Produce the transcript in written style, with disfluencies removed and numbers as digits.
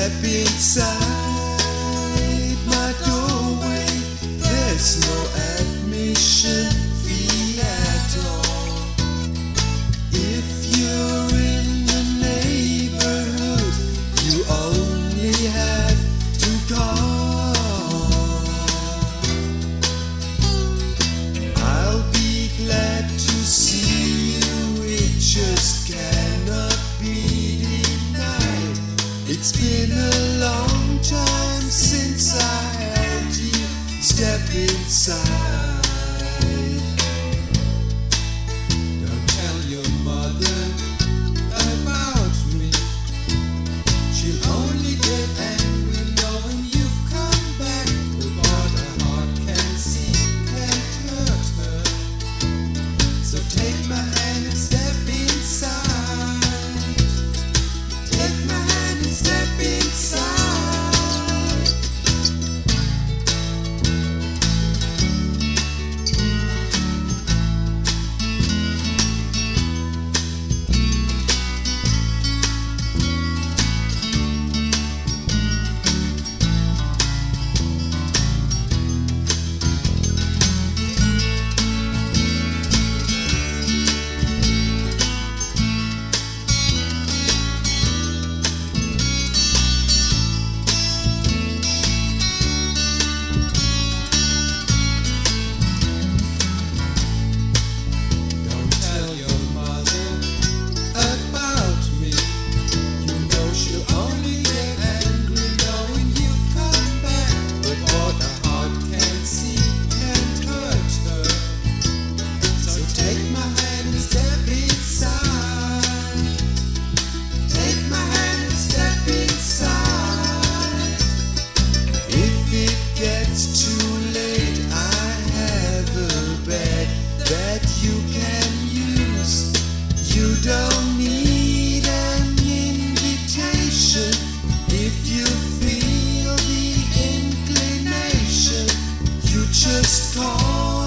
Step inside my doorway. There's no admission fee at all. If you're in the neighborhood, you only have to call. I'll be glad to see you. It just cannot be denied. It's been a long time since I had you step inside. Don't tell your mother about me. She'll only get angry knowing you've come back. But what a heart can see can't hurt her. So take my hand and step inside. Take my hand and step inside. It's too late, I have a bed that you can use. You don't need an invitation. If you feel the inclination, you just call.